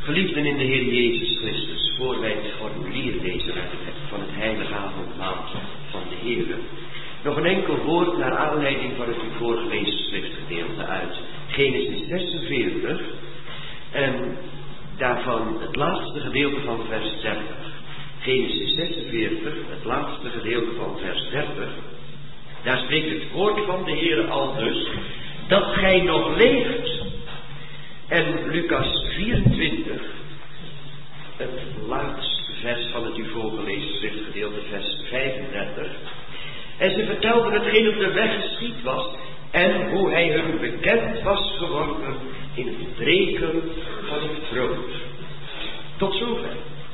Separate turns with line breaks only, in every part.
Geliefden in de Heer Jezus Christus, voor wij het formulier lezen van het heilige avondmaal van de Heer, nog een enkel woord naar aanleiding van het u voorgelezen schriftgedeelte uit Genesis 46 en daarvan het laatste gedeelte van vers 30. Genesis 46, het laatste gedeelte van vers 30. Daar spreekt het woord van de Heer aldus, dat gij nog leeft. En Lucas 24, het laatste vers van het u voorgelezen schriftgedeelte, vers 35. En ze vertelden hetgeen op de weg geschied was en hoe hij hun bekend was geworden in het breken van het brood. Tot zover.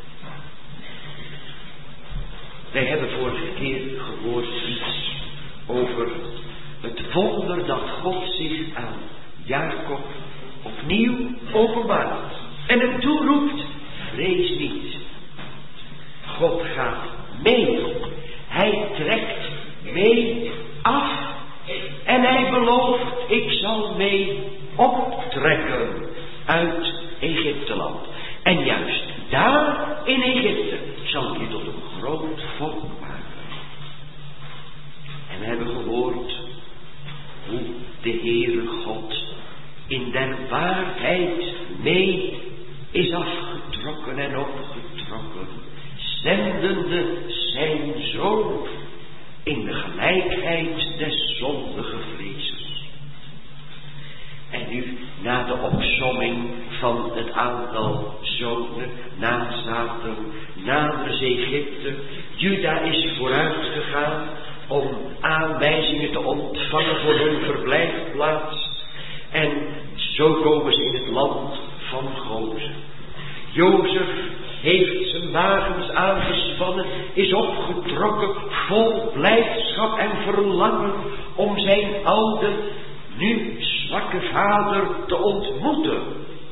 Wij hebben vorige keer gehoord iets over het wonder dat God zich aan Jacob opnieuw openbaart en hem toeroept: vrees niet. God gaat mee. Hij trekt mee af en hij belooft: ik zal mee optrekken uit Egypteland. En juist daar in Egypte zal ik je tot een groot volk maken. En we hebben gehoord hoe de Heere God in der waarheid mee is afgetrokken en opgetrokken, zendende zijn Zoon in de gelijkheid des zondige vlees. En nu, na de opsomming van het aantal zonen, nazaten, namens Egypte, Juda is vooruit gegaan om aanwijzingen te ontvangen voor hun verblijfplaats. En zo komen ze in het land van Gozen. Jozef heeft zijn wagens aangespannen, is opgetrokken, vol blijdschap en verlangen om zijn oude, nu zwakke vader te ontmoeten.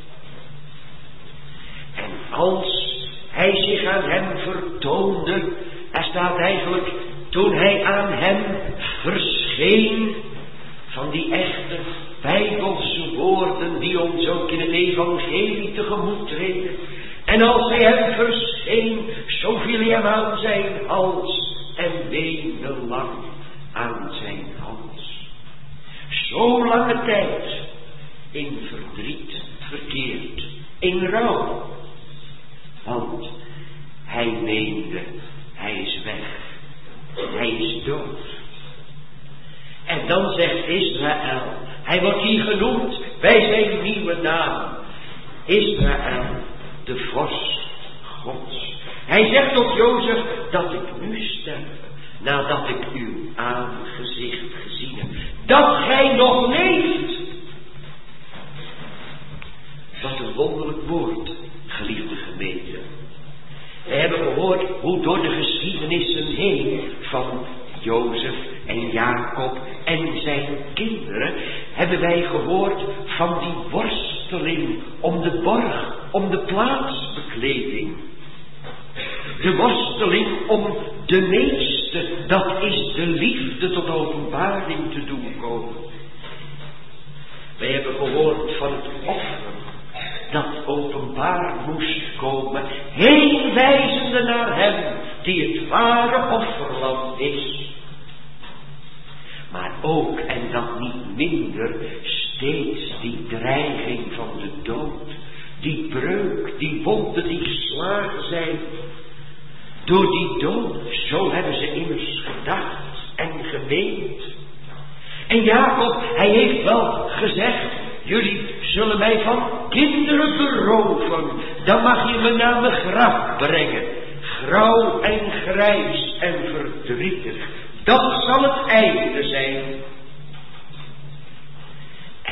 En als hij zich aan hem vertoonde, er staat eigenlijk, toen hij aan hem verscheen, van die echte Bijbelse woorden die ons ook in het evangelie tegemoet treden. En als hij hem verscheen, zo viel hij hem aan zijn hals en weende lang aan zijn hals. Zo lange tijd in verdriet verkeerd, in rouw. Want hij meende, hij is weg, hij is dood. En dan zegt Israël, hij wordt hier genoemd bij zijn nieuwe naam. Israël, de vorst Gods. Hij zegt tot Jozef dat ik nu sterf, nadat ik uw aangezicht gezien heb. Dat gij nog leeft. Wat een wonderlijk woord, geliefde gemeente. We hebben gehoord hoe door de geschiedenissen heen van Jozef en Jacob en zijn kinderen hebben wij gehoord van die worsteling om de borg, om de plaatsbekleding. De worsteling om de meeste, dat is de liefde tot openbaring te doen komen. Wij hebben gehoord van het offer dat openbaar moest komen, heen wijzende naar hem die het ware offerlam is. Maar ook, en dat niet minder, steeds die dreiging van de dood, die breuk, die wonden die geslagen zijn. Door die dood, zo hebben ze immers gedacht en gemeend. En Jacob, hij heeft wel gezegd, jullie zullen mij van kinderen beroven, dan mag je me naar mijn graf brengen. Grauw en grijs en verdrietig. Dat zal het einde zijn. En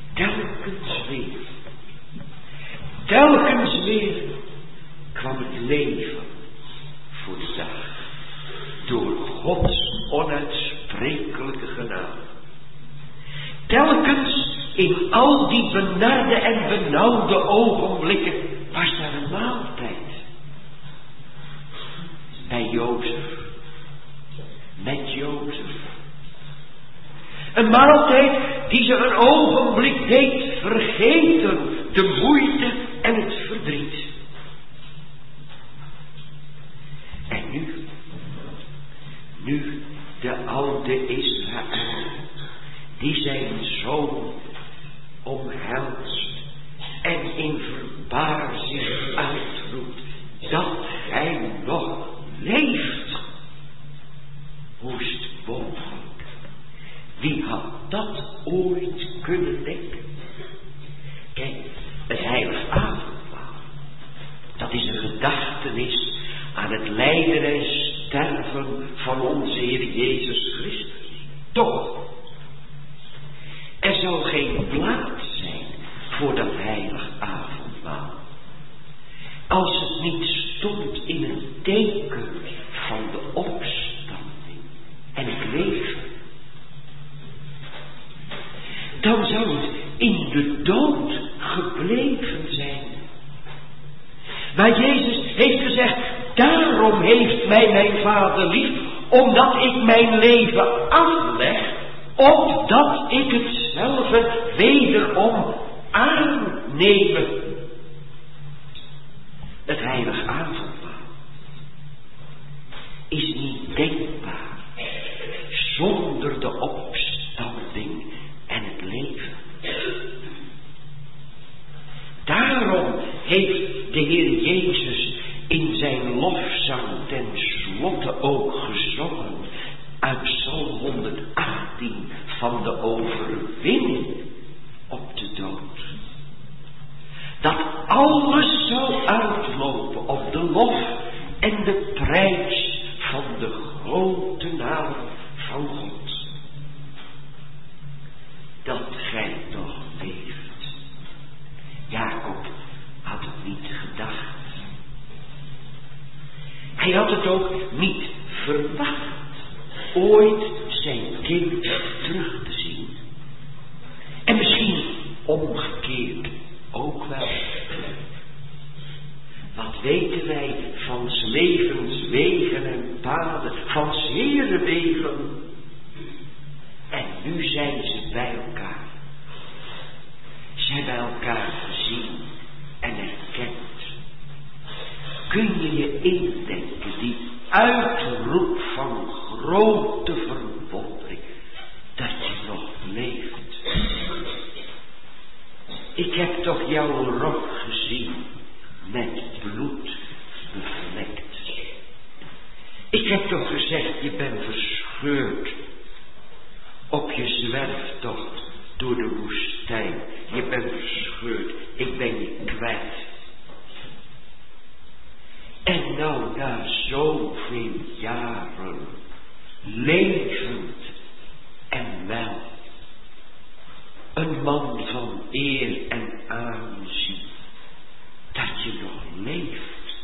telkens weer kwam het leven voor de dag. Door Gods onuitsprekelijke genade. Telkens in al die benarde en benauwde ogenblikken was daar een maaltijd. Bij Jozef. Met Jozef. Een maaltijd die ze een ogenblik deed vergeten de moeite en en het verdriet. En nu de oude Israël, die zijn zoon omhelst en in verbazing uitroept dat hij nog leeft. Woest wonderlijk. Wie had dat ooit kunnen denken? Kijk, het heilige avondmaal, dat is een gedachtenis aan het lijden en sterven van onze Heer Jezus Christus. Toch, er zou geen plaats zijn voor dat heilige avondmaal als het niet stond in een teken van de opstanding en het leven. Dan zou het in de dood gebleven zijn. Maar Jezus heeft gezegd, daarom heeft mij mijn Vader lief, omdat ik mijn leven afleg, opdat ik hetzelfde wederom aannemen. Het heilige avondmaal is niet denkbaar zonder de opstanding en het leven. Daarom heeft de Heer Jezus in zijn lofzang ten slotte ook gezongen uit Psalm 118 van de overwinning op de dood. Dat alles zou uitlopen op de lof en de prijs van de grote naam van God. Dat gij nog leeft. Jacob had het niet gedacht. Hij had het ook niet verwacht ooit zijn kind terug te zien. En misschien omgekeerd ook wel. Wat weten wij van 's levens wegen en paden, van zere wegen. En nu zijn ze bij elkaar. Ze hebben elkaar gezien en erkend. Kun je je indenken die uitroep van grote verwondering dat je nog leeft? Ik heb toch jouw rok gezien met bloed bevlekt. Ik heb toch gezegd, je bent verscheurd op je zwerftocht door de woestijn. Je bent verscheurd, ik ben je kwijt. En nou na zoveel jaren, levend en wel, een man van eer en aanzien, dat je nog leeft.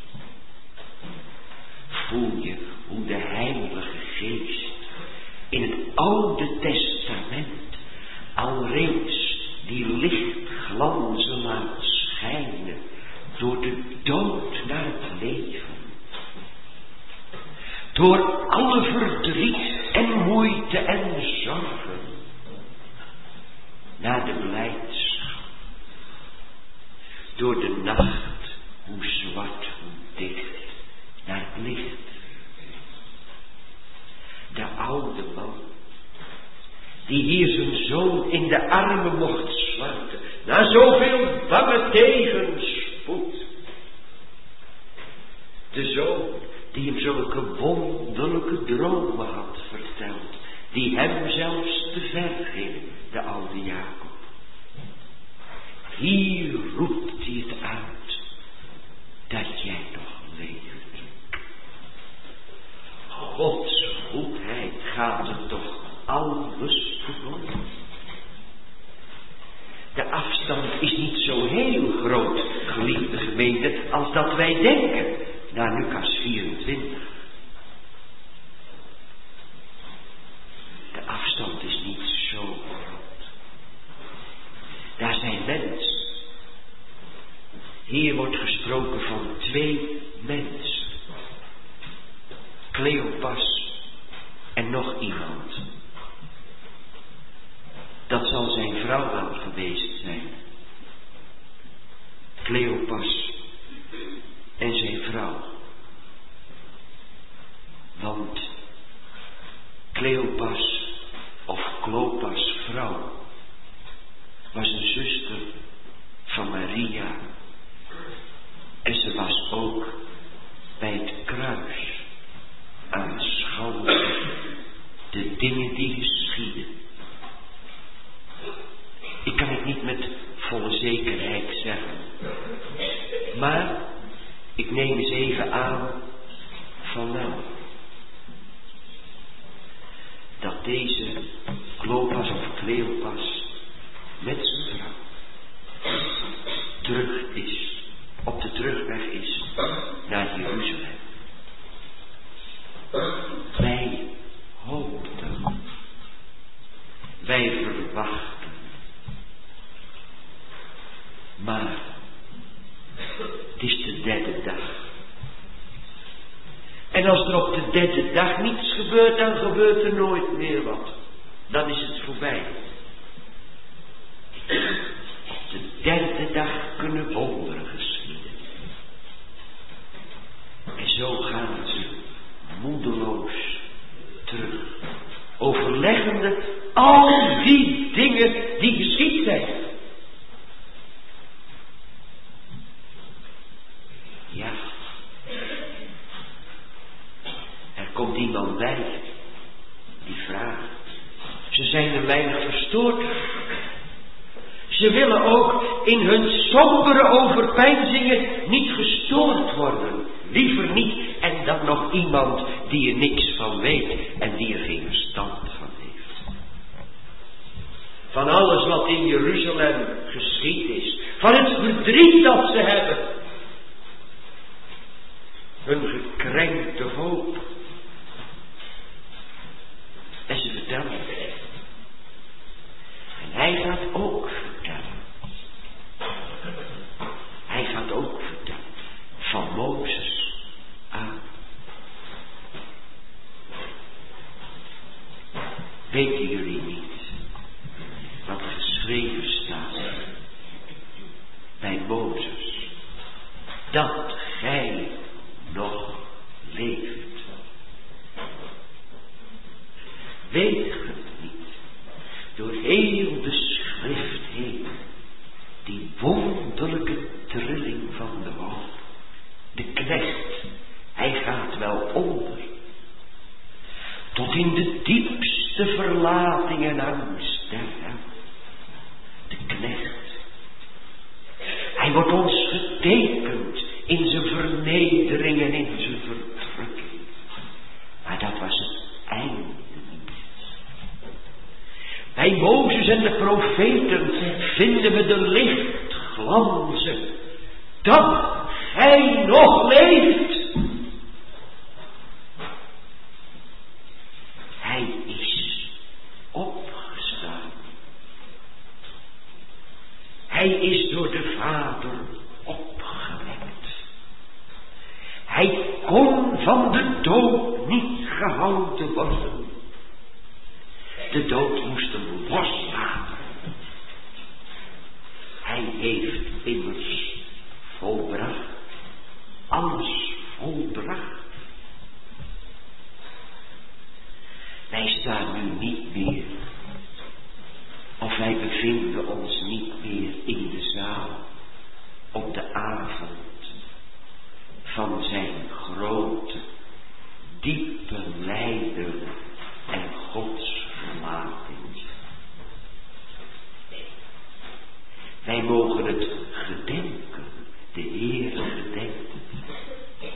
Voel je hoe de Heilige Geest in het Oude Testament alreeds die lichtglanzen laat schijnen door de dood naar het leven. Door alle verdriet en moeite en zorgen naar de blijdschap. Door de nacht, hoe zwart, hoe dicht, naar het licht. De oude man, die hier zijn zoon in de armen mocht sluiten, na zoveel bange tegenspoed. De zoon die hem zulke wonderlijke dromen had verteld, die hem zelfs te ver ging, de oude Jacob. Hier roept hij het uit, dat jij nog leeft. Gods goedheid gaat er toch alles tegemoet. De afstand is niet zo heel groot, geliefde gemeente, als dat wij denken, naar Lucas 24. De afstand is niet zo groot. Daar zijn mensen. Hier wordt gesproken van 2 mensen. Cleopas en nog iemand. Dat zal zijn vrouw wel geweest zijn. Cleopas en zijn vrouw. Want Cleopas of Clopas vrouw was een zuster van Maria. En ze was ook bij het kruis aanschouwde de dingen die geschieden. Ik kan het niet met volle zekerheid zeggen. Maar ik neem eens even aan van wel. Dat deze Clopas of Cleopas met zijn vrouw terug is, op de terugweg is naar Jeruzalem. Wij hoopten, wij verwachten, maar het is de derde dag. En als er op de derde dag niets gebeurt, dan gebeurt er nooit meer wat. Dan is het voorbij. Op de derde dag kunnen wonderen geschieden. En zo gaan ze moedeloos terug, overleggende al die dingen die geschied zijn. Ja, er komt iemand bij die vraagt. Ze zijn een weinig verstoord. Ze willen ook in hun sombere overpeinzingen niet gestoord worden. Liever niet. En dan nog iemand die er niks van weet en die er geen verstand van heeft. Van alles wat in Jeruzalem geschied is. Van het verdriet dat ze hebben. Hun gekrenkte hoop. En ze vertellen het. En hij gaat ook vertellen. Hij gaat ook vertellen. Van Mozes aan. Weten jullie niet wat er geschreven staat bij Mozes? Dat gij nog leeft. Weet je het niet? Door heel de schrift heen. Die wonderlijke trilling van de hoop. De knecht, hij gaat wel onder. Tot in de diepste verlating en angst der hel. De knecht. Hij wordt ons getekend in zijn vernedering en in zijn verdrukking. Maar dat was het einde niet. Bij Mozes en de profeten vinden we de lichtglanzen. Dat hij nog leeft. Hij is opgestaan. Hij is door de Vader opgewekt. Hij kon van de dood niet gehouden worden. De dood moest hem loslaten. Hij heeft immers volbracht. Alles volbracht. Wij staan nu niet meer, of wij bevinden ons niet meer in de zaal op de avond van zijn grote, diepe lijden en godsverlating. Wij mogen het gedenken, de Heer gedenkt het.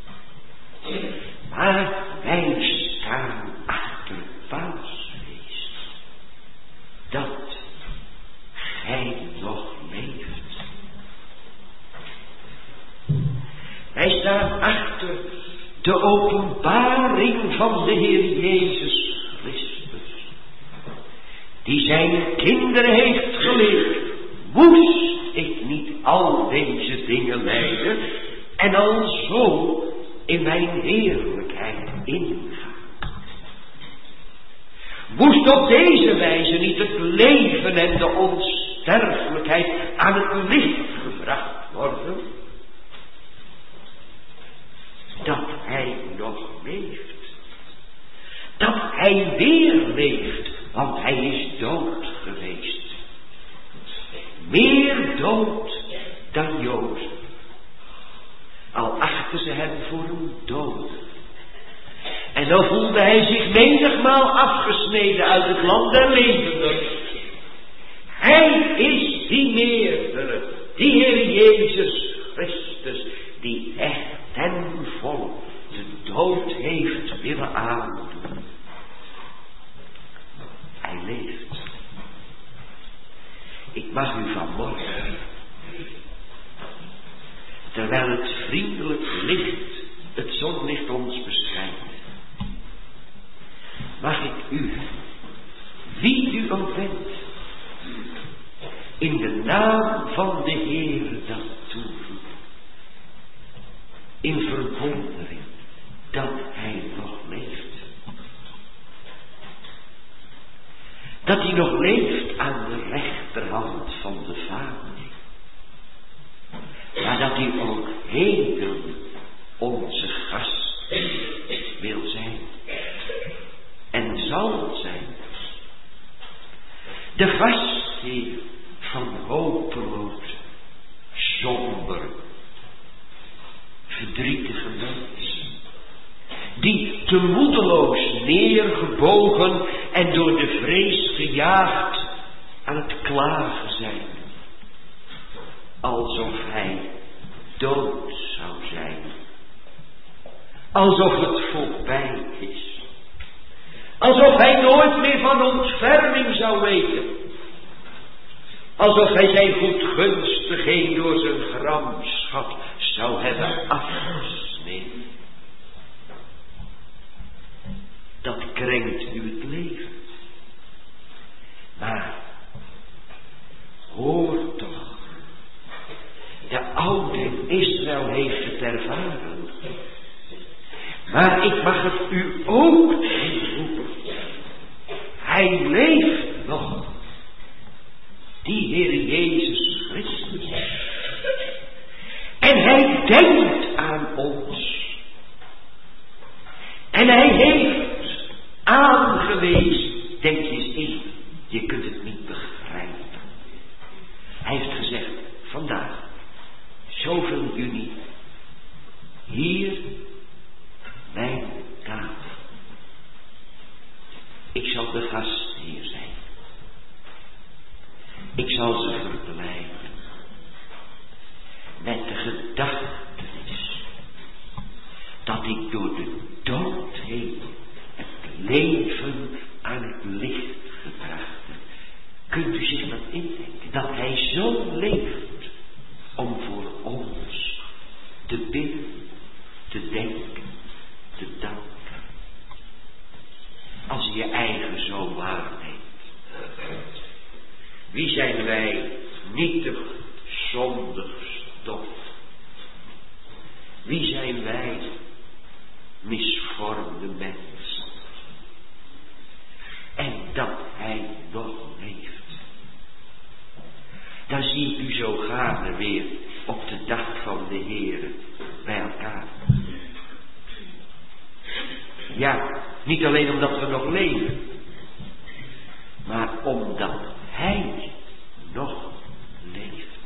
Maar wij staan achter het paasfeest, dat gij nog leeft. Wij staan achter de openbaring van de Heer Jezus Christus, die zijn kinderen heeft geleerd. Moest ik niet al deze dingen lijden en al zo in mijn heerlijkheid ingaan? Moest op deze wijze niet het leven en de onsterfelijkheid aan het licht gebracht geworden dat hij nog leeft. Dat hij weer leeft, want hij is dood geweest. Meer dood dan Jozef. Al achten ze hem voor een dood. En dan voelde hij zich menigmaal afgesneden uit het land der levenden. Hij is die meerdere, die Heer Jezus Christus, die echt ten volle de dood heeft willen aandoen. Hij leeft. Ik mag u vanmorgen, terwijl het vriendelijk licht, het zonlicht ons beschijnt, mag ik u, wie u ook bent, in de naam van de Heere dat toevoegen. In verwondering dat hij nog leeft. Dat hij nog leeft aan de rechterhand van de Vader. Maar dat hij ook heden onze gast wil zijn. En zal zijn. De gastheer van hopeloos, somber, verdrietige mensen. Die te moedeloos neergebogen en door de vrees gejaagd aan het klagen zijn. Alsof hij dood zou zijn. Alsof het voorbij is. Alsof hij nooit meer van ontferming zou weten. Alsof hij zijn goedgunstigheid door zijn gramschap zou hebben afgesneden. Dat krenkt u het leven. Maar hoor toch. De oude Israël heeft het ervaren. Maar ik mag het u ook toeroepen. Hij leeft nog. Die Heer Jezus Christus. En hij denkt aan ons. En hij heeft aangewezen. Denk je eens in. Je kunt het niet begrijpen. Hij heeft gezegd. Vandaag. Zoveel juni. Hier. Mijn tafel. Ik zal de gastheer zijn. Ik zal ze verblijden. Met de gedachtenis. Dat ik door de dood heen het leven aan het licht gebracht heb. Kunt u zich dat indenken? Dat hij zo leeft om voor ons te bidden, te denken, te danken. Als je je eigen zo waarneemt. Wie zijn wij nietig, zondig, stof? Wie zijn wij misvormde mensen? En dat hij nog leeft. Dan zie ik u zo gaarne weer op de dag van de Heere bij elkaar. Ja, niet alleen omdat we nog leven, maar omdat hij nog leeft.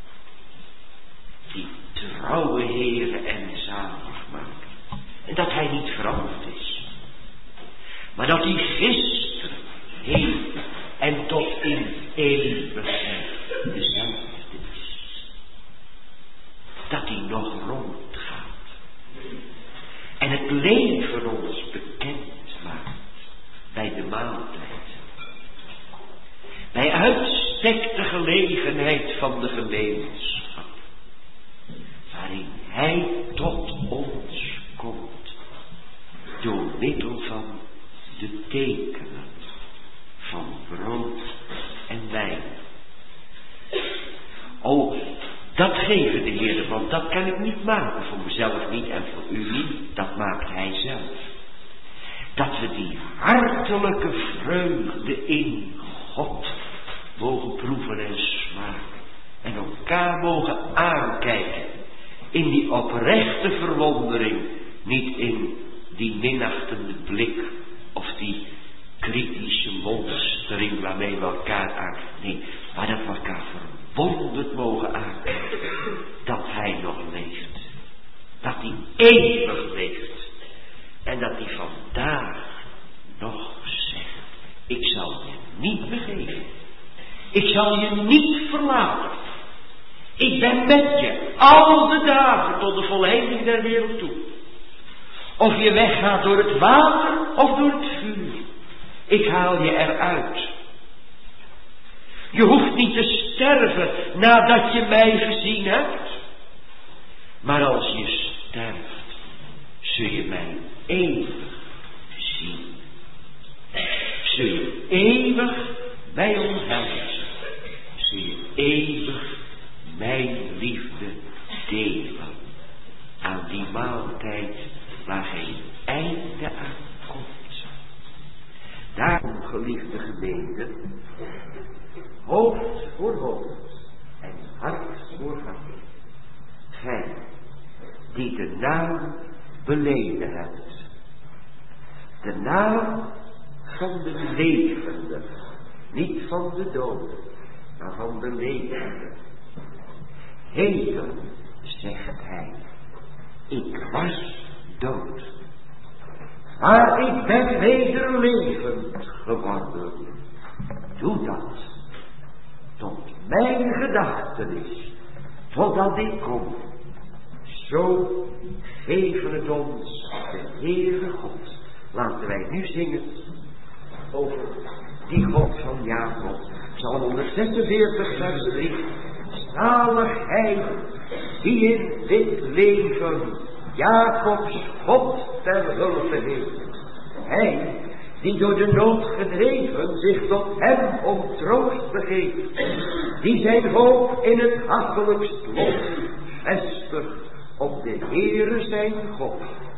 Die trouwe Heere en zaligmaker. En dat hij niet veranderd is. Maar dat hij gisteren, heden en tot in eeuwigheid dezelfde is. Dat hij nog rondgaat. En het leven ons bekend maakt bij de maaltijd. Bij uitstek de gelegenheid van de gemeenschap. Waarin hij tot ons komt. Door middel van de tekenen van brood en wijn. Oh, dat geven de Heer, want dat kan ik niet maken. Voor mezelf niet en voor u niet. Dat maakt hij zelf. Dat we die hartelijke vreugde in God mogen proeven en smaken. en elkaar mogen aankijken in die oprechte verwondering, niet in die minachtende blik of die kritische monstering waarmee we elkaar aankijken. Nee, maar dat we elkaar verwonderd mogen aankijken dat hij nog leeft. Dat hij eeuwig leeft. En dat hij vandaag nog zegt: ik zal je niet begeven. Ik zal je niet verlaten. Ik ben met je al de dagen tot de volleinding der wereld toe. Of je weggaat door het water of door het vuur. Ik haal je eruit. Je hoeft niet te sterven nadat je mij gezien hebt. Maar als je sterft, zul je mij eeuwig zien. Zul je eeuwig mij omhelzen. Zul je eeuwig mijn liefde delen. Aan die maaltijd waar geen einde aan komt. Daarom, geliefde gemeente, hoofd voor hoofd en hart voor hart. Gij die de naam beleden hebt. De naam van de levende. Niet van de doden, maar van de levende. Heden, zegt hij, ik was dood. Maar ik ben weder levend geworden. Doe dat tot mijn gedachtenis, totdat ik kom. Zo geven het ons de Heere God. Laten wij nu zingen over die God van Jacob. Psalm 146 vers 3. Zalig hij die in dit leven Jacobs God ter hulpe heeft. Hij die door de nood gedreven zich tot hem om troost begeeft. Die zijn hoop in het hachelijkst lot vestigt op de Heere zijn God.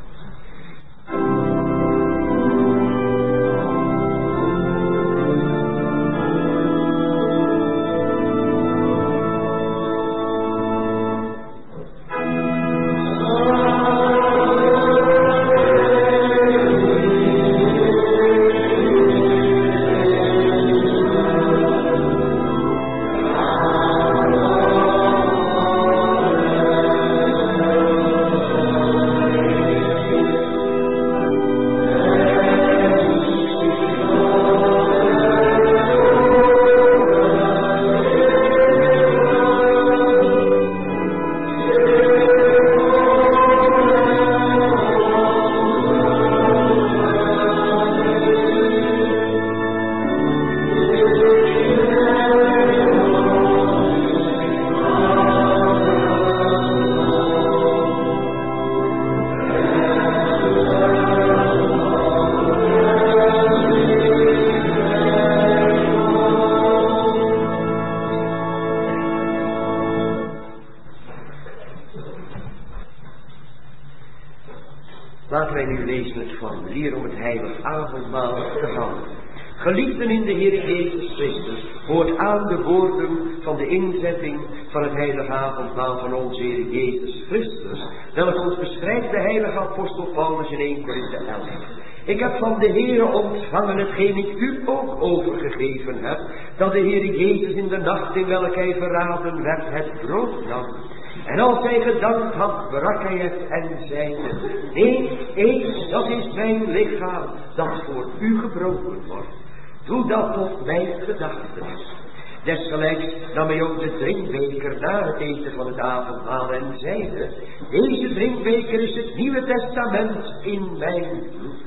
Laten wij nu lezen het formulier om het heilig avondmaal te houden. Geliefden in de Heer Jezus Christus, hoort aan de woorden van de inzetting van het heilige avondmaal van onze Heer Jezus Christus, welke ons beschrijft de heilige apostel Paulus in 1 Korinthe 11. Ik heb van de Heere ontvangen hetgeen ik u ook overgegeven heb, dat de Heer Jezus in de nacht in welke hij verraden werd het brood nam. En als hij gedankt had, brak hij het en zeide: neem, eet, dat is mijn lichaam, dat voor u gebroken wordt. Doe dat tot mijn gedachtenis. Desgelijks nam hij ook de drinkbeker na het eten van het avondmaal en zeide: deze drinkbeker is het Nieuwe Testament in mijn bloed.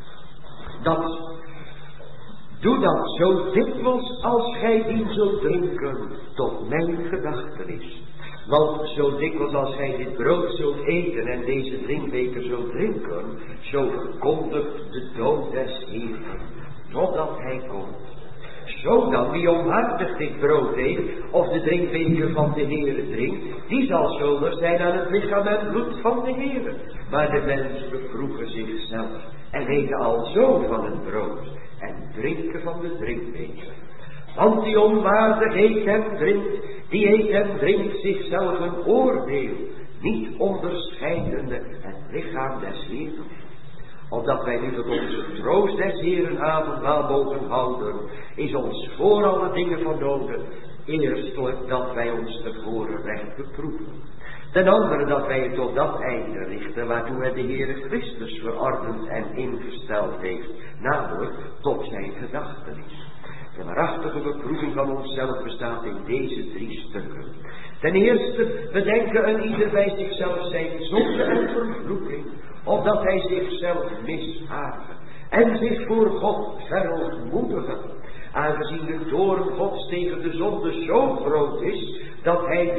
Doe dat zo dikwijls als gij die zult drinken, tot mijn gedachtenis. Want zo dikwijls als gij dit brood zult eten en deze drinkbeker zult drinken, zo verkondigt de dood des Heeren, totdat hij komt. Zo dan, wie onhartig dit brood eet, of de drinkbeker van de Heere drinkt, die zal schuldig zijn aan het lichaam en bloed van de Heere. Maar de mens beproeven zichzelf en eten alzo van het brood en drinken van de drinkbeker. Want die onwaardig eet en drinkt, Die eet en drinkt zichzelf een oordeel, niet onderscheidende het lichaam des Heeren. Opdat wij nu tot onze troost des Heeren avondmaal mogen houden, is ons voor alle dingen van nodig. Eerstelijk dat wij ons tevoren recht beproeven. Ten andere dat wij het tot dat einde richten waartoe het de Heere Christus verordend en ingesteld heeft, namelijk tot zijn gedachtenis. De waarachtige beproeving van onszelf bestaat in deze 3 stukken. Ten eerste, we denken een ieder bij zichzelf zijn zonde en vervloeking, opdat hij zichzelf mishagen en zich voor God verootmoedigen, aangezien de toorn Gods tegen de zonde zo groot is, dat hij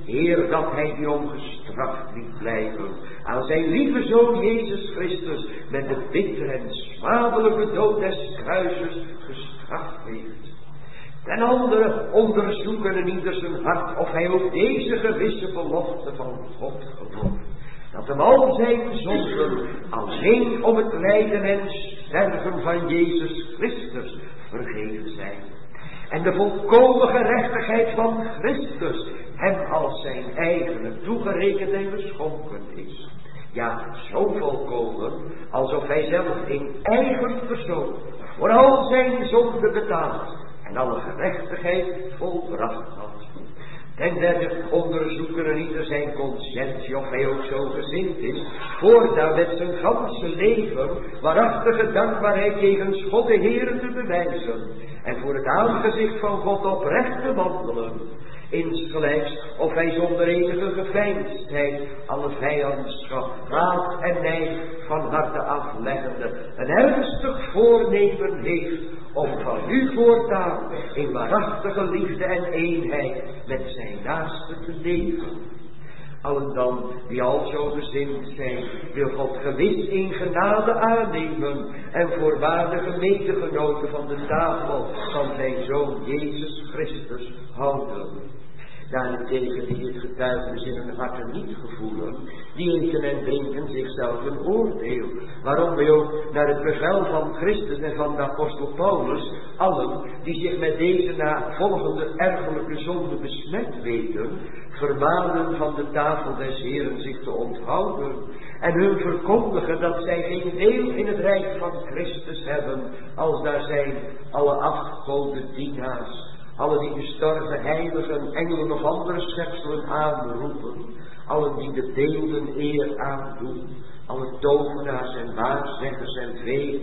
die ongestraft liet blijven, aan zijn lieve Zoon Jezus Christus met de bittere en smadelijke dood des kruises gestraft heeft. Ten andere onderzoeken een ieder zijn hart of hij ook deze gewisse belofte van God gelooft, dat hem al zijn zonden alleen om het lijden en sterven van Jezus Christus vergeven zijn. En de volkomen gerechtigheid van Christus hem als zijn eigene toegerekend en geschonken is. Ja, zo volkomen alsof hij zelf in eigen persoon voor al zijn zonden betaald en alle gerechtigheid volbracht had. Ten derde onderzoeken een ieder zijn conscientie of hij ook zo gezind is, voortaan met zijn ganse leven waarachtige dankbaarheid jegens God de Heere te bewijzen en voor het aangezicht van God oprecht te wandelen. Insgelijks of hij zonder enige geveinsdheid alle vijandschap, haat en nijd van harte afleggende een ernstig voornemen heeft om van u voortaan in waarachtige liefde en eenheid met zijn naaste te leven. Allen dan die al zo gezind zijn, wil God gewis in genade aannemen en voorwaardige medegenoten van de tafel van zijn Zoon Jezus Christus houden. Daarentegen die het getuigenis in hun harten niet gevoelen, die eten en drinken zichzelf een oordeel. Waarom wij ook naar het bevel van Christus en van de apostel Paulus, allen die zich met deze navolgende ergelijke zonde besmet weten, vermanen van de tafel des Heeren zich te onthouden en hun verkondigen dat zij geen deel in het rijk van Christus hebben, als daar zijn alle afgoden dienaars, alle die gestorven heiligen, engelen of andere schepselen aanroepen, allen die de beelden eer aandoen, alle tovenaars en waarzeggers en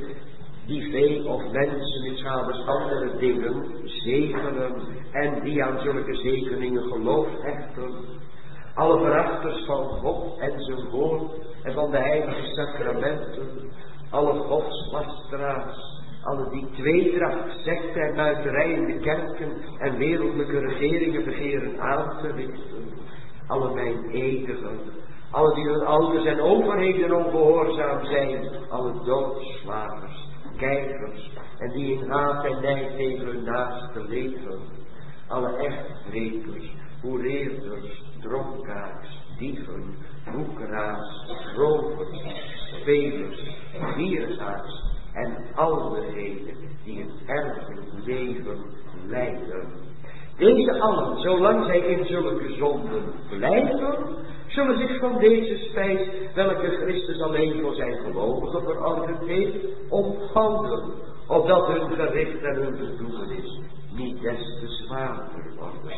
vee of mensen in schades andere dingen zegenen en die aan zulke zegeningen geloof hechten, alle verachters van God en zijn woord en van de heilige sacramenten, alle godslasteraars, alle die tweedracht, sekte en muiterij in de kerken en wereldlijke regeringen begeren aan te richten, alle meineedigen, alle die hun ouders en overheden ongehoorzaam zijn, alle doodslagers, kijkers en die in haat en nijd tegen hun naaste leven, alle echtbrekers, hoereerders, dronkaards, dieven, woekeraars, rovers, spelers, gierigaars en al degenen die een erfelijk leven leiden. Deze allen, zolang zij in zulke zonden blijven, zullen zich van deze spijs, welke Christus alleen voor zijn gelovigen verordend heeft, onthouden, opdat hun gericht en hun bedoelenis niet des te zwaarder worden.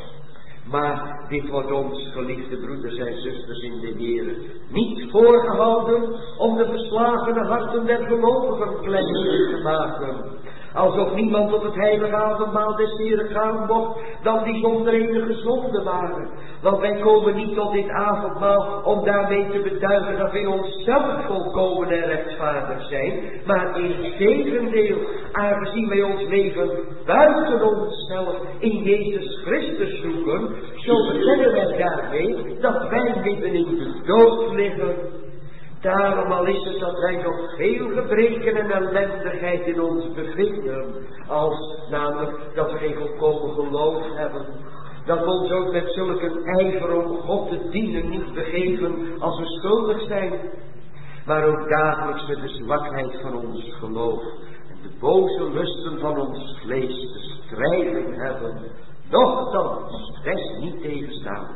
Maar dit wordt ons, geliefde broeders en zusters in de Heere, niet voorgehouden om de verslagene harten der gelovigen kleiner te maken. Alsof niemand op het heilige avondmaal des Heeren gaan mocht, dan die zonder enige zonde waren. Want wij komen niet tot dit avondmaal om daarmee te betuigen dat wij onszelf volkomen en rechtvaardig zijn. Maar in tegendeel, aangezien wij ons leven buiten onszelf in Jezus Christus zoeken, zo bekennen wij daarmee dat wij midden in de dood liggen. Daarom al is het dat wij nog veel gebreken en ellendigheid in ons bevinden, als namelijk dat we geen volkomen geloof hebben, dat we ons ook met zulke ijver om God te dienen niet begeven als we schuldig zijn, maar ook dagelijks met de zwakheid van ons geloof en de boze lusten van ons vlees te strijden hebben, Nochtans, rest niet tegenstaan.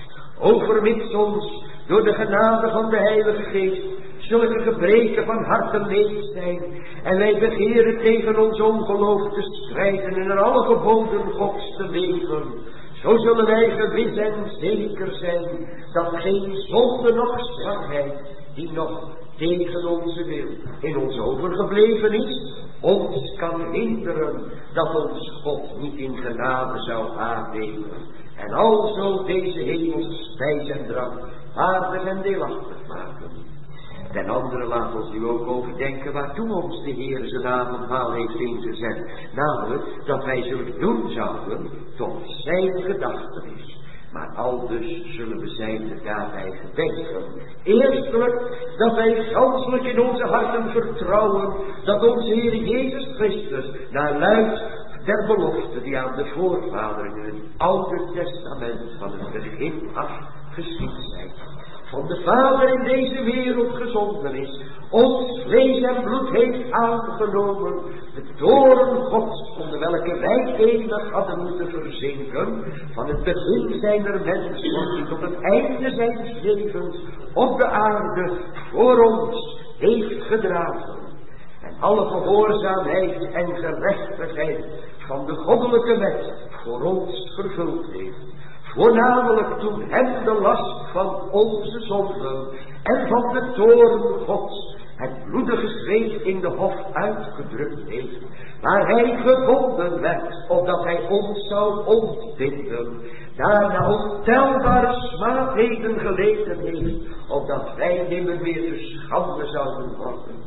Overmits ons door de genade van de Heilige Geest zulke gebreken van hart en leed zijn, en wij begeren tegen ons ongeloof te strijden en in alle geboden Gods te leven, zo zullen wij gewis en zeker zijn dat geen zonde noch zwakheid die nog tegen onze wil in ons overgebleven is, ons kan hinderen dat ons God niet in genade zou aannemen en alzo deze hemelse spijs en drank waardig en deelachtig maken. Ten andere laat ons nu ook overdenken waartoe ons de Heer zijn avondmaal heeft ingezet, namelijk dat wij zullen doen zouden tot zijn gedachtenis. Maar aldus zullen we zijn daarbij gedenken. Eerstelijk dat wij ganselijk in onze harten vertrouwen dat onze Heer Jezus Christus naar luid der belofte die aan de voorvaderen in het Oude Testament van het begin af geschied zijn, van de Vader in deze wereld gezonden is, ons vlees en bloed heeft aangenomen, de toorn Gods onder welke wij eeuwig hadden moeten verzinken, van het begin zijner menswording tot het einde zijns levens op de aarde voor ons heeft gedragen, en alle gehoorzaamheid en gerechtigheid van de goddelijke wet voor ons vervuld heeft. Voornamelijk toen hem de last van onze zonden en van de toorn Gods het bloedige zweet in de hof uitgedrukt heeft, waar hij gebonden werd, opdat hij ons zou ontbinden, daarna ontelbare smaadheden geleden heeft, opdat wij nimmer meer te schande zouden worden,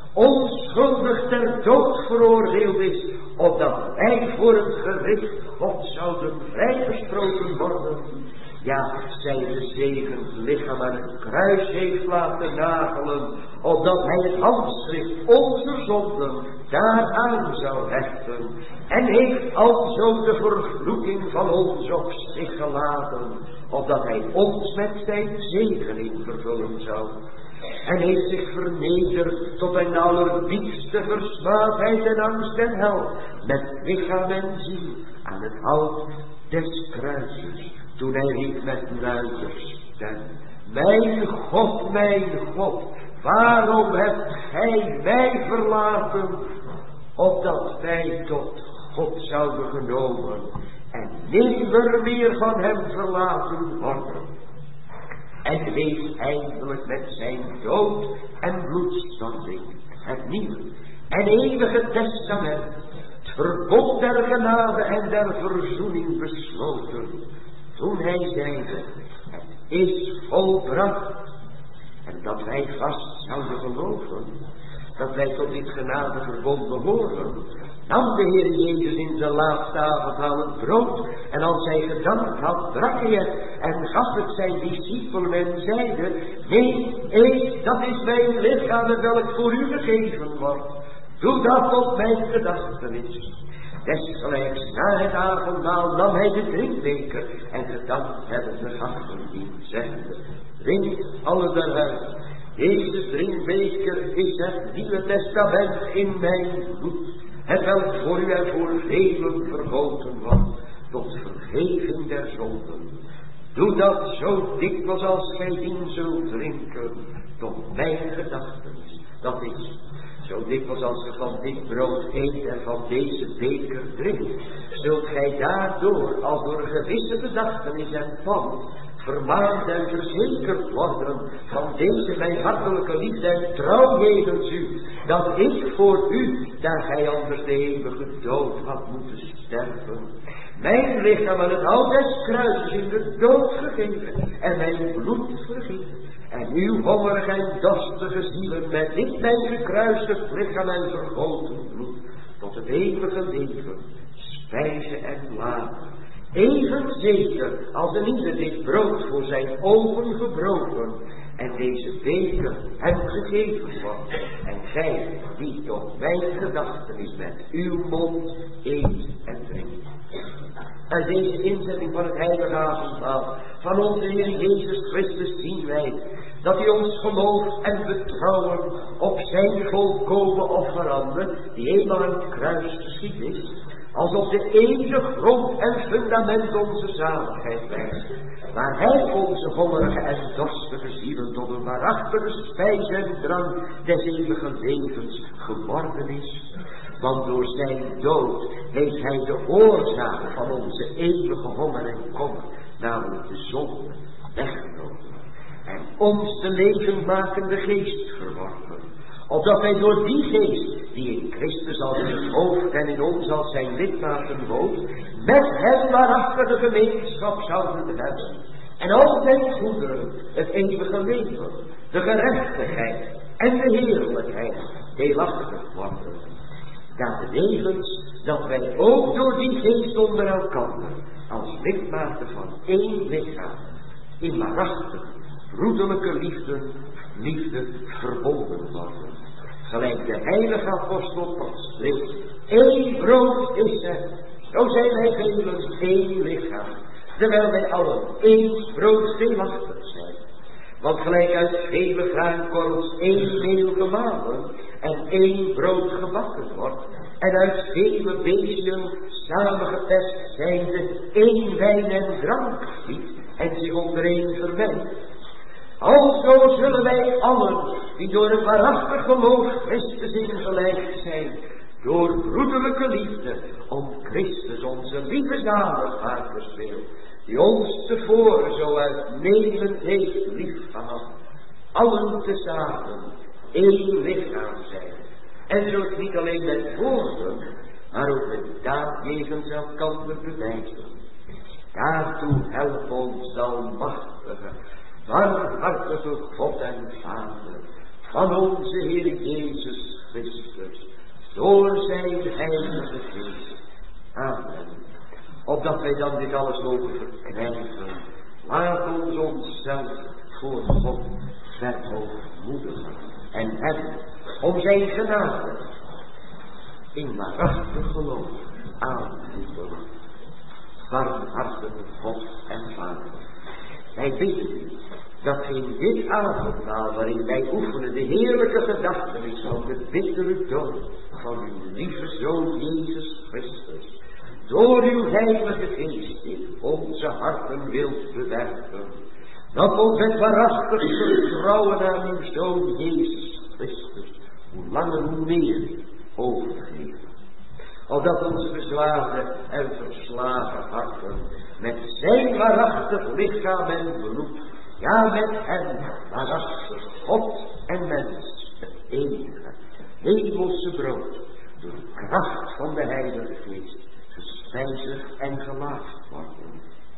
onschuldig ter dood veroordeeld is, opdat wij voor het gericht God zouden vrijgesproken worden. Ja, zijn gezegend lichaam aan het kruis heeft laten nagelen, opdat hij het handschrift onze zonden daaraan zou hechten, en heeft alzo de vervloeking van ons op zich geladen, opdat hij ons met zijn zegening vervullen zou. En heeft zich vernederd tot een allerdiepste versmaadheid en angst en hel, met lichaam en ziel aan het hout des kruises, toen hij riep met luider stem: mijn God, waarom hebt gij mij verlaten, opdat wij tot God zouden genomen en nimmer meer van hem verlaten worden. En heeft eindelijk met zijn dood en bloedstording het nieuwe en eeuwige testament, het verbond der genade en der verzoening besloten, toen hij zeide: het is volbracht. En dat wij vast zouden geloven dat wij tot dit genadeverbond behoren, nam de Heer Jezus in zijn laatste avondmaal het brood, en als hij gedankt had, brak hij het en gaf het zijn discipelen en zeide: neem, eet, dat is mijn lichaam welk voor u gegeven wordt. Doe dat tot mijn gedachtenis. Desgelijks na het avondmaal nam hij de drinkbeker en gedankt hebben gaf hem die, zeggende: drink alle daaruit. Deze drinkbeker is het Nieuwe Testament in mijn bloed, hetwelk voor u en voor velen vergoten wordt, tot vergeving der zonden. Doe dat zo dikwijls als gij dien zult drinken, tot mijn gedachtenis. Dat is, zo dikwijls als ge van dit brood eet en van deze beker drinkt, zult gij daardoor, als door een gewisse gedachtenis en van, vermaand en verzekerd worden van deze mijn hartelijke liefde en trouw jegens u, dat ik voor u, daar gij anders de eeuwige dood had moeten sterven, mijn lichaam aan het hout des kruises in de dood gegeven en mijn bloed vergieten, en uw hongerige en dorstige zielen met dit mijn gekruisigd lichaam en vergoten bloed tot het eeuwige leven spijzen en laten. Even zeker als een ieder dit brood voor zijn ogen gebroken en deze beker hem gegeven wordt, en gij die tot mijn gedachtenis met uw mond eet en drinkt. Uit deze inzetting van het heilige avondmaal van onze Heer Jezus Christus zien wij dat hij ons geloof en vertrouwen op zijn volkomen offerande, die eenmaal aan het kruis geschied is, als op de ene grond en fundament onze zaligheid wijst, waar hij onze hongerige en dorstige zielen tot een waarachtige spijs en drank des eeuwige levens geworden is. Want door zijn dood heeft hij de oorzaak van onze eeuwige honger en kommer, namelijk de zonde, weggenomen. En ons de levendmakende geest verworven, opdat wij door die geest, die in Christus als in het hoofd en in ons als zijn lidmaten woont, met hem waarachtige gemeenschap zouden hebben. En altijd voederen het eeuwige leven, de gerechtigheid en de heerlijkheid deelachtig worden. Dat betekent dat wij ook door die geest onder elkaar, als lidmaten van één lichaam, in waarachtige, broederlijke liefde verbonden worden. Gelijk de heilige apostel Paul spreekt, één brood is er, zo zijn wij velen één lichaam, terwijl wij allen één brood deelachtig zijn. Want gelijk uit vele graankorrels één meel gemalen en één brood gebakken wordt, en uit vele beesten samengepest zijnde één wijn en drank giet en zich ondereen vermengt. Alzo zullen wij allen, die door het waarachtig geloof Christus ingelijfd zijn, door broederlijke liefde om Christus onze lieve zaligmakerswil, die ons tevoren zo uitnemend heeft liefgehad, allen tezamen één lichaam zijn. En zo het niet alleen met woorden, maar ook met daad jegens elkander bewijzen. Daartoe help ons de almachtige, barmhartige God en Vader van onze Heer Jezus Christus, door zijn heilige geest. Amen. Opdat wij dan dit alles mogen verkrijgen, laat ons onszelf voor God verhoogmoedigen en hem om zijn genade in waarachtig geloof aanroepen. Barmhartige God en Vader, wij bidden u dat in dit avondmaal waarin wij oefenen de heerlijke gedachtenis van de bittere dood van uw lieve Zoon Jezus Christus, door uw heilige geest in onze harten wilt bewerken, dat ons met waarachtig vertrouwen aan uw Zoon Jezus Christus hoe langer hoe meer overgeven. Opdat onze bezwaarde en verslagen harten met zijn waarachtig lichaam en bloed, ja met hem waarachtig God en mens, het eeuwige, hemelse brood, door de kracht van de heilige geest, gespijzigd en gelaagd worden.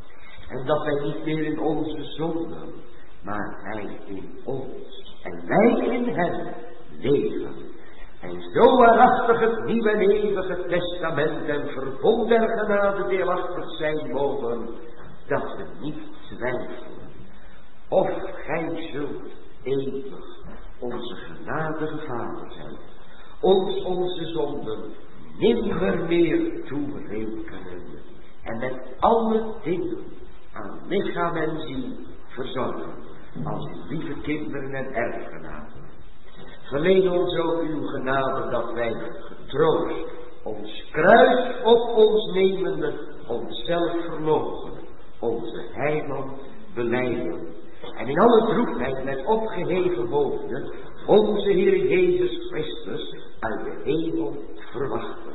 En dat wij niet meer in onze zonden, maar hij in ons en wij in hem leven. En zo waarachtig het nieuwe en eeuwige testament en verbond der genade deelachtig zijn mogen, dat we niet twijfelen. Of gij zult eeuwig onze genadige Vader zijn, ons onze zonden nimmer meer toerekenen en met alle dingen aan lichaam en ziel verzorgen, als uw lieve kinderen en erfgenamen. Verleen ons ook uw genade dat wij getroost ons kruis op ons nemende, onszelf verloochenen, onze heiland belijden. En in alle droefheid met opgeheven hoofden onze Heer Jezus Christus uit de hemel verwachten.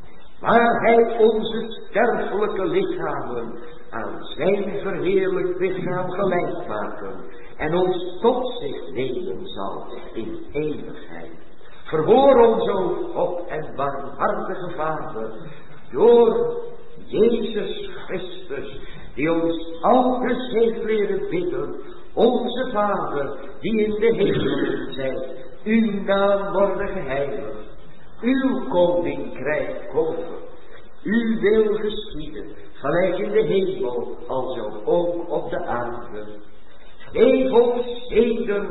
Waar hij onze sterfelijke lichamen aan zijn verheerlijk lichaam gelijk maken en ons tot zich nemen zal in eeuwigheid. Verhoor ons, o God en barmhartige Vader, door Jezus Christus, die ons altijd heeft leren bidden, onze Vader, die in de hemel zijt, uw naam worden geheiligd, uw koninkrijk komen, uw wil geschieden, gelijk in de hemel, alzo ook op de aarde. Geef ons heden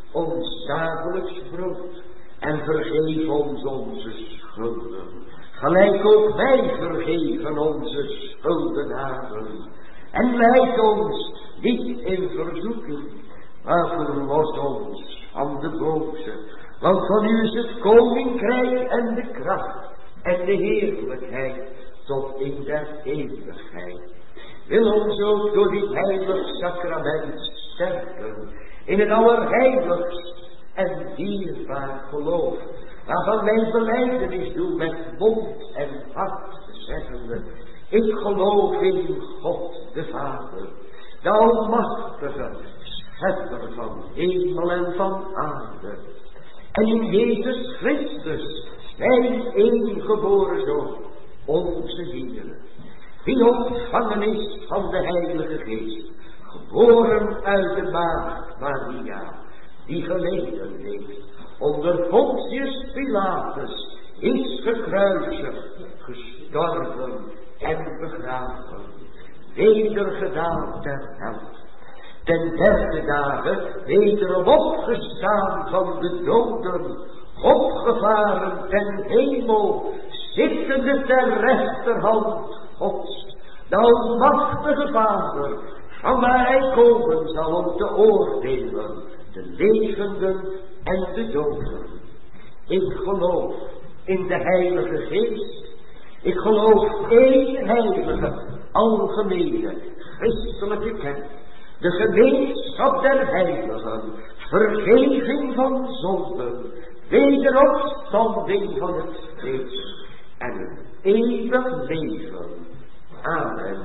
ons dagelijks brood, en vergeef ons onze schulden, gelijk ook wij vergeven onze schuldenaren. En leid ons niet in verzoeking, maar verlos ons van de boze. Want van u is het koninkrijk en de kracht en de heerlijkheid tot in der eeuwigheid. Wil ons ook door dit heilig sacrament sterken in het allerheiligst en dierbaar geloof, waarvan wij belijdenis doen met mond en hart, zeggende: ik geloof in God de Vader, de almachtige schepper van hemel en van aarde, en in Jezus Christus, zijn enige Zoon, onze Heer, die ontvangen is van de Heilige Geest, geboren uit de maagd Maria, die geleden heeft onder Pontius Pilatus, is gekruisigd, gestorven en begraven, wedergedaan ter hel, ten derde dagen wederom opgestaan van de doden, opgevaren ten hemel, zittende ter rechterhand Gods, de almachtige Vader, van waar hij komen zal om te oordelen de levenden en de doden. Ik geloof in de Heilige Geest. Ik geloof één heilige, algemene, christelijke kerk, de gemeenschap der heiligen, vergeving van zonden, wederopstanding van het vlees en een eeuwig leven. Amen.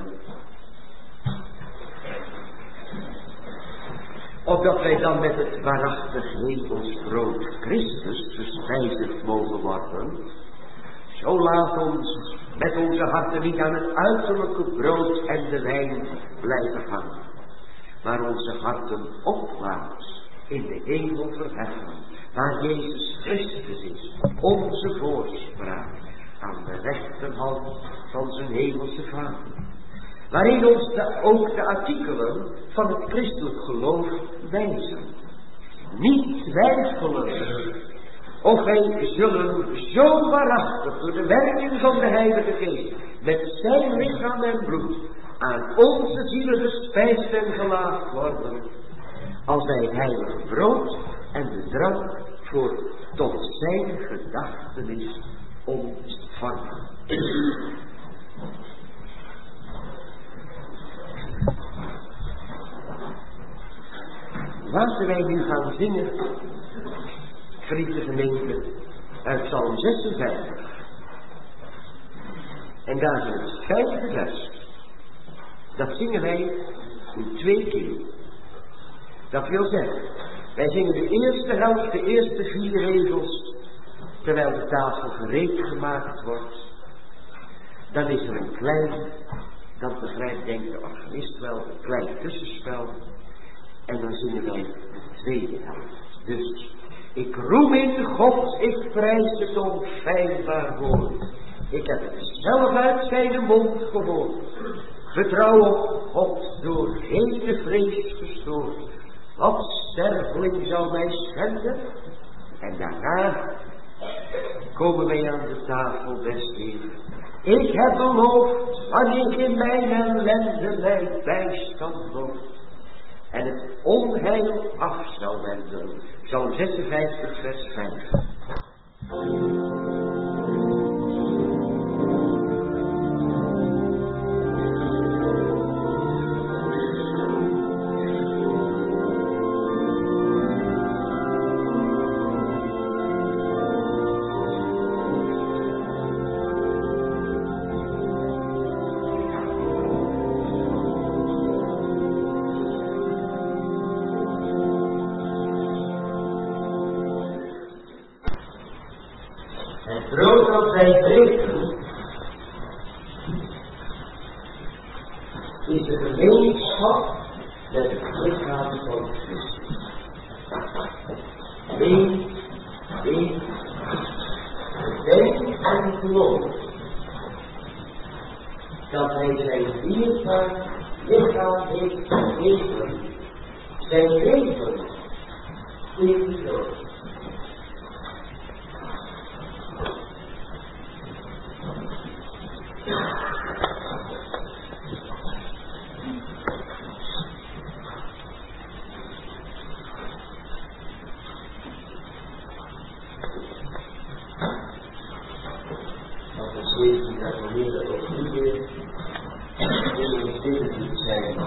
Opdat wij dan met het waarachtig hemelsbrood Christus gespijzigd mogen worden, zo laat ons met onze harten niet aan het uiterlijke brood en de wijn blijven hangen, maar onze harten opwaarts in de hemel verheffen, waar Jezus Christus is, onze voorspraak, aan de rechterhand van zijn hemelse Vader, waarin ons ook de artikelen van het christelijk geloof wijzen. Niet twijfelen of wij zullen zo waarachtig door de werking van de Heilige Geest met zijn lichaam en bloed aan onze zielen gespijsd en gelaagd worden, als wij het heilige brood en de drank voor tot zijn gedachtenis ontvangen. Laten wij nu gaan zingen, geliefde gemeente, uit Psalm 56. En daar is het 5e vers. Dat zingen wij in 2 keer. Dat wil zeggen, wij zingen de eerste helft, de eerste 4 regels, terwijl de tafel gereed gemaakt wordt. Dan is er een klein, dat begrijpt denkt de organist wel, een klein tussenspel. En dan zingen wij de tweede helft. Dus, ik roem in God, ik prijs het onfeilbaar woord. Ik heb het zelf uit zijn mond gehoord. Vertrouw op God, door geen vrees gestoord. Wat sterveling zou mij schenden? En daarna komen wij aan de tafel des Heeren. Ik heb beloofd, wanneer ik in mijn ellende mij bijstand loop en het onheil af zou wenden. Psalm 56 vers 5. Brood dat wij breken is de gemeenschap met het lichaam van Christus. Weet, bedenk en geloof dat hij zijn dierbaar lichaam heeft gegeven, zijn leven in de dood. Dat is Jezus dat we leren op Heer in ons midden zijn.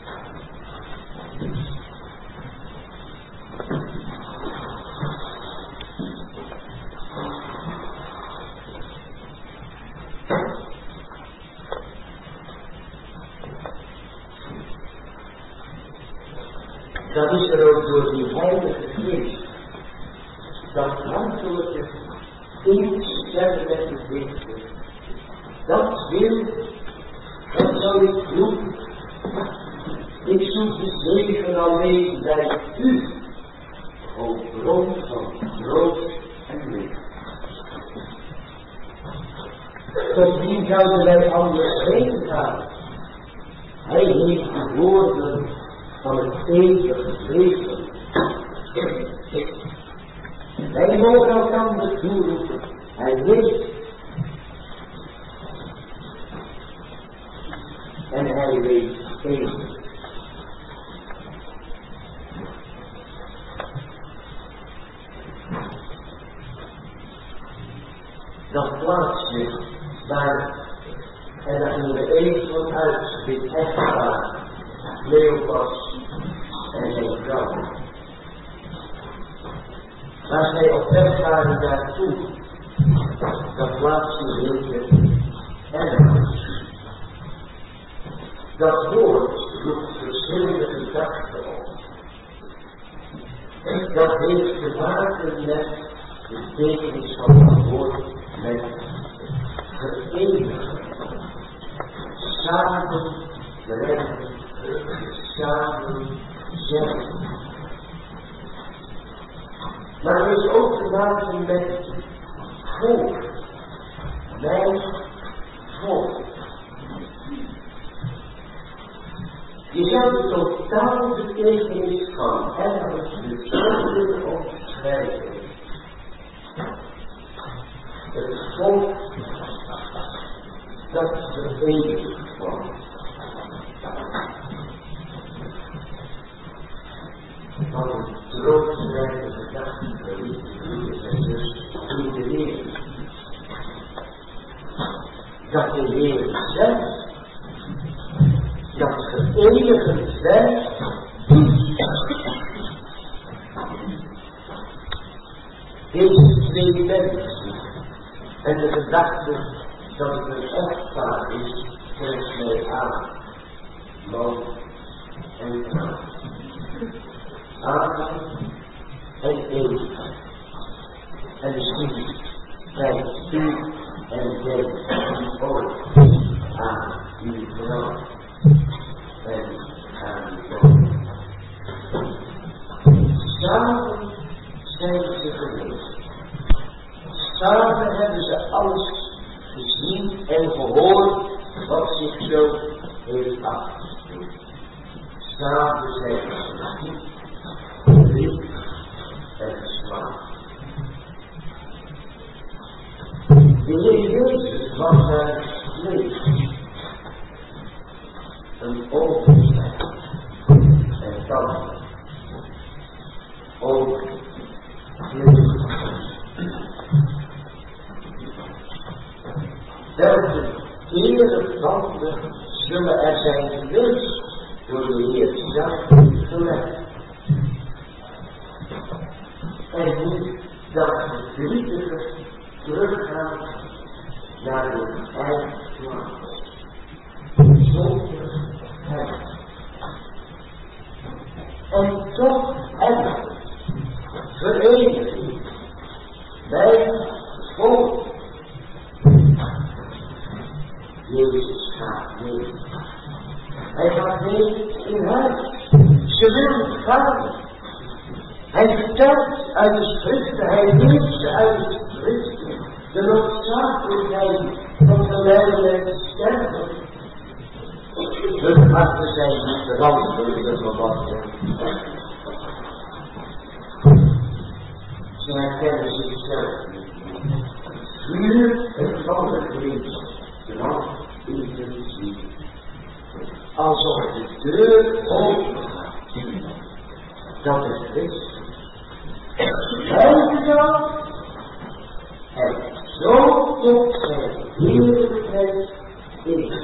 Dat is er ook door die Heilige Geest. Dat hartelijke instemmende dichter. Dat wil, dat zou ik doen. Ik zoek de zegen alleen bij u, o bron van troost en licht. Tot wie zouden wij anders heen gaan? Hij heeft de woorden van het eeuwige leven. Wij mogen elkaar toeroepen. Hij weet. En hij weet even. Dat plaatsje waar en dat in de eeuw uit dit echtpaar, Cleopas en zijn vrouw. Waar zij op weg waren daartoe, dat plaatsje heette Emmaus. Dat woord roept verschillende gedachten op. Dat heeft te maken met de betekenis van het woord met verenigen. Samen brengen, samen zijn. Maar het is ook te maken met volk. Mijn volk. Je zou de totaal betekenis van ergens kunnen omschrijven. Het volk dat verenigd wordt. Van een troostrijke gedachten, geliefde broeders en zusters, in de wereld. Dat de Heer zelf, dat verenigend werk, deze twee mensen en de gedachte dat het een echtpaar is, geeft mij aan, man en vrouw. Adam en Eva. En misschien zijn u en jij ook aan die vrouw en aan die man. Samen zijn ze geweest. Samen hebben ze alles gezien en gehoord wat zich zo heeft afgespeeld. Samen zijn ze gezien. En geslaagd. De Heer Jezus was daar leeg. Een openheid en tanden. Ook welke ere tanden zullen er zijn geweest door de Heer zelf gelegd. En niet dat verdrietige teruggaan naar de eigen plaats. Zonder hem. En toch en vereniging bij volk. Jezus gaat mee. Hij gaat mee in huis. Ze willen gaan. Hij vertelt uit de schriften, hij leert ze uit de schriften, de noodzakelijkheid van geleidelijk te sterven. Hun harten zijn niet veranderd van wat ze herkennen zichzelf niet. Vuur en vandervrees, knap intensief. Alsof de deur open gaat. Dat is Christus. Hij zal het zo tot zijn heerlijkheid in.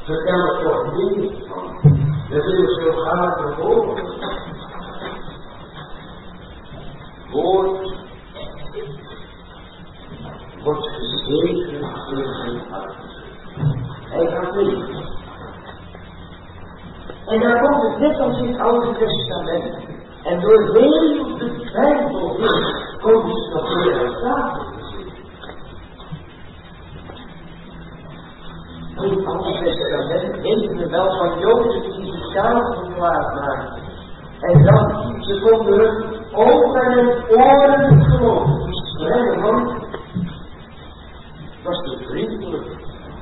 vertel ik toch niet van. Dat wil ik zo graag horen. Woord wordt gezegend in zijn hart. Hij gaat mee. En daar komt het net als in het Oude Testament. En door heel de Bijbel heen komen ze nog weer aan tafel. In het Oude Testament weten we wel van Jozef die de tafel klaar maakte. En dan, ze konden hun ogen en oren niet geloven. Die strenge man was te vriendelijk.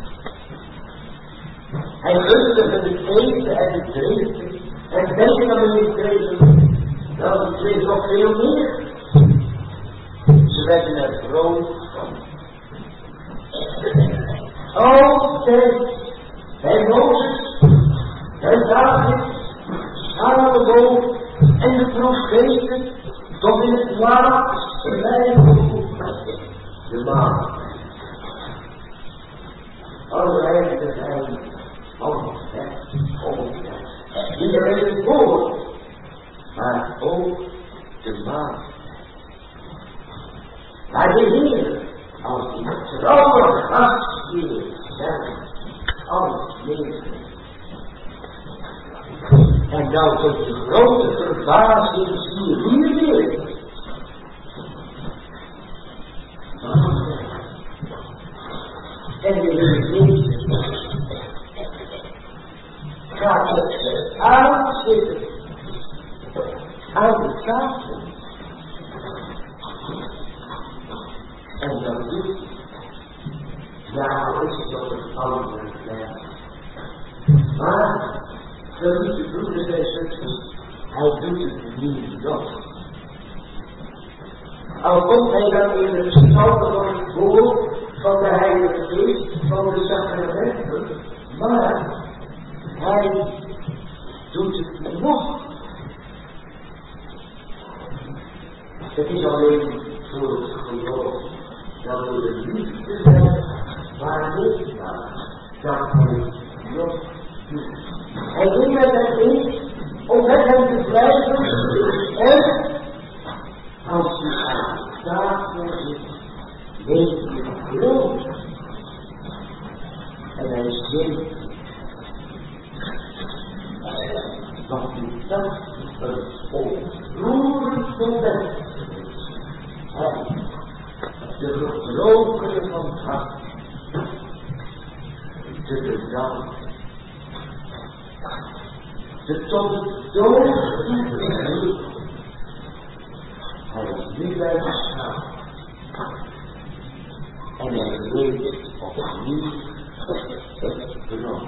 Hij gunde hun het eten en het drinken. En denk dat we niet kregen, dan kreeg nog veel meer. Ze werden er vrolijk van. Altijd bij Mozes, bij David, Salomo en de profeten, tot in het laatste lijnboek, de maan. Alle heiligen zijn altijd, niet alleen het woord, maar ook de maan. Maar de Heer, als die trouwe gastheer zijn, alles leven. En nou tot de grote verbazing zie je hier weer. En de Heer Jezus gaat het aanzitten aan de tafel. En dan doet hij. Ja, is het op een andere plek. Maar, geliefde broeders en zusters, hij doet het niet nog. Al komt hij dan in de gestalte van het woord van de Heilige Geest, van de sacramenten, maar hij doet het nog. Het is alleen voor het geloof dat door de liefde zijn waar niet waar, dat hij nog doet. Hij doet met het eens om met hem te blijven en als hij aan de tafel zit, weet je geloof. En hij zegt, wat u dat een ontroerend moment is. De gebrokenen van het hart te bedanken. De tot de dood toe. Hij is nu bij de schaam. En hij weet opnieuw het belang.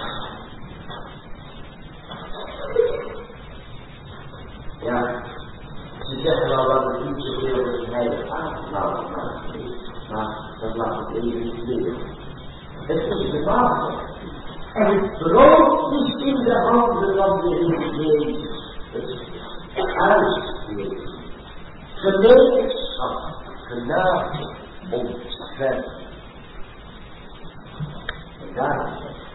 Ja, ze zeggen wel dat het niet zoveel dat hij aanslaat maakt, maar dat laat het even niet weer. Het is de water. En het brood is in de handen van de Heer Jezus. Het uitgeven. Gemeenschap, genade, ontferming. En daarom,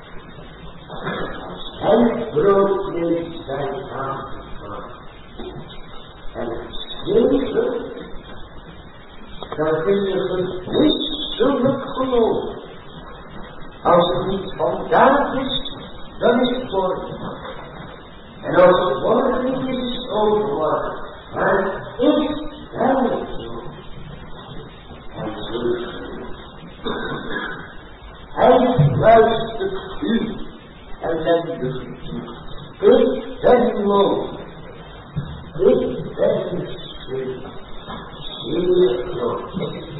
als hij brood neemt, zijn aangevraagd. En het leven, dan kun je gewisselijk geloven. Als het niet vandaag is, dan is het morgen. En als het morgen niet is, is het overmorgen. Maar het is wel zo. Hij zegt, hij luistert u ellendig toe. Ik ben loon. Ik ben schuld. Zeer groot.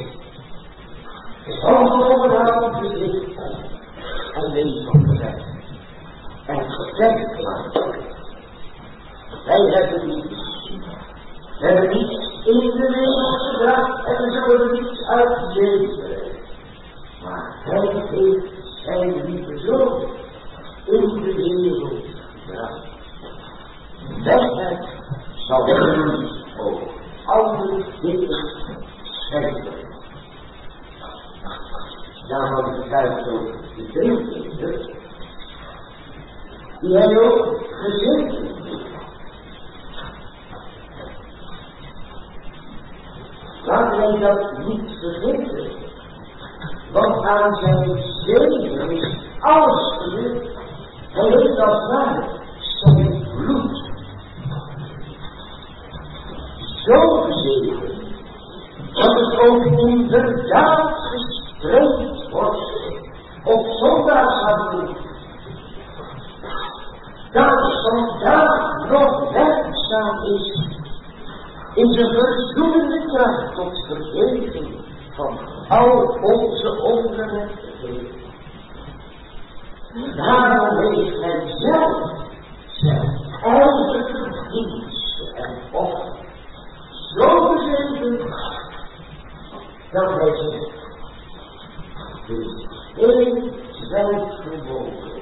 Ongelooflijk gezicht en leefbaarheid. En sterkbaarheid. Wij hebben niets. We hebben niets in de wereld gebracht en we zullen niets uitgeven. Maar hij heeft zijn lieve zoon in de wereld gebracht. Wegheid zal hij ook alle dingen schenken. Daarvan getuigt ook de drinkende die hij ook gezegend heeft. Laten wij dat niet vergeten, want aan zijn zegen is alles gebeurd. Hij heeft als het ware zijn bloed zo gezegend, dat het ook inderdaad gespreid wordt op zondagsavond, dat vandaag nog werkzaam is in zijn verzoenende kracht tot vergeving van al onze ongerechtigheden. Daarom heeft hij zelf zijn eigen verdiensten en offer zo gezegend dat hij zegt: dus één zijt geboren,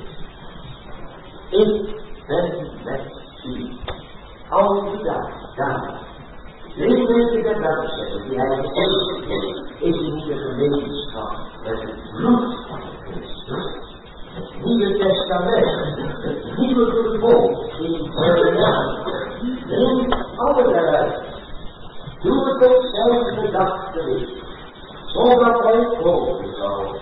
ik ben met u al die dagen. 3 weken der dankzegging die hij gegeven heeft, is in de gemeenschap met het bloed van Christus. Het Nieuwe Testament, het nieuwe verbond in Jeremia, neemt alle daaruit. Doe het op zijn gedachten is, zodat hij komen zal.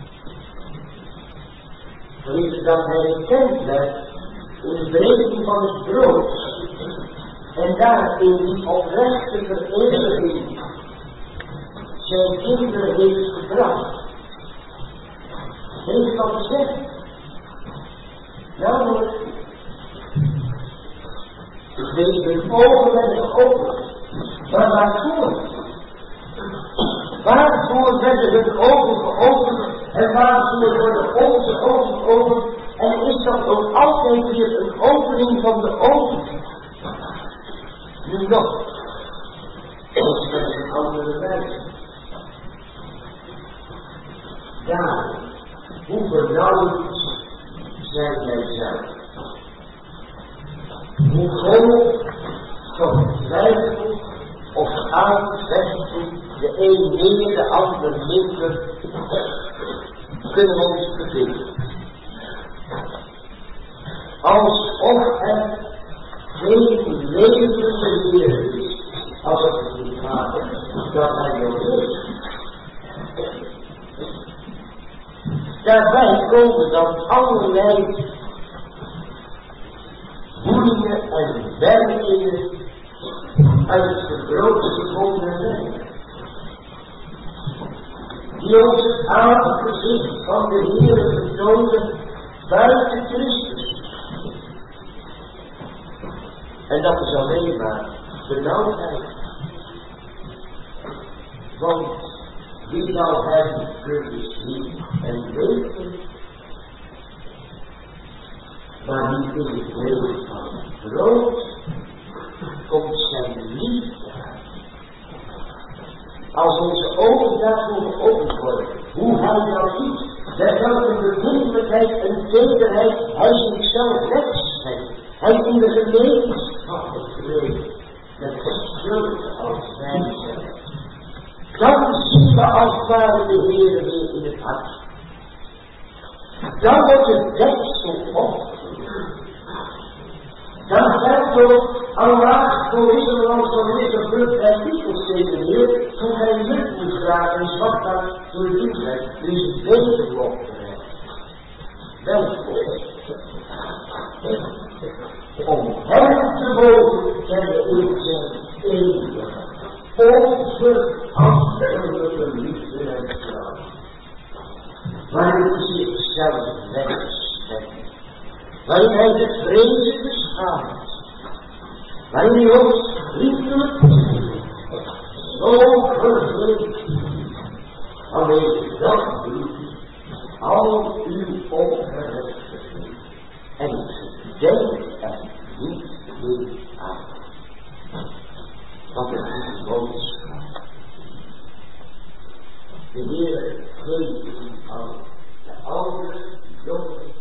Geliefde, dat hij gekend werd in de breking van het brood. En daar in die oprechte vereniging zijn kinderen heeft gebracht. Heeft dat gezegd? Namelijk, ik weet hun ogen werden geopend. Maar waarvoor? Waarvoor werden hun ogen geopend? En waarvoor worden onze ogen geopend? En is dat ook altijd weer een opening van de ogen? Nu nog, dat is een andere wijze. Ja, hoe benauwd zijn wij zelf. Hoe groot van twijfel of aanvechting, de een meer, de ander minder, kunnen we ons bevinden. Alsof er geen levende Heer is, als het niet gaat, dat hij nog is. Daarbij komen dan allerlei woelingen en werkingen uit het verbroken verbondenheid, die ons het aangezicht van de Heer vertonen buiten Christus. En dat is alleen maar benauwdheid. Want wie zou hem kunnen zien en weten, maar niet in het leven van het brood komt zijn liefde uit. Als onze ogen daarvoor geopend worden, hoe hij dan ziet, met welke bevindelijkheid en tederheid hij zichzelf wegschenkt. Hij in de gemeenschap gekleed, met geschuld als wijze. Dan zien we als het ware de Heer weer in het hart. Dan wordt het deksel opgelopen. Dan gaat ook Allah voor Israël van deze vlucht en Bibelsteden weer, toen hij lucht moet vragen en zwart had door de liefheid, dus het wezen opgerecht. Welkom. Om hem te mogen kennen in zijn eeuwige, onveranderde liefde en trouw. Waarin hij zichzelf wegstekt. Waarin hij de vrezen beschaamt. Waarin hij ons vriendelijk zo vergeet. Alleen dat doet al uw ongerechtigheid. En gedenk er niet meer aan. Want het is boodschap. De Heer geeft u al de oude, jonge,